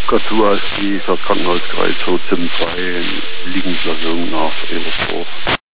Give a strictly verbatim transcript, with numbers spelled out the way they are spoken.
Katua ist die das Krankenhauskreis so zum zwei Liegenslassung nach Eversdorf.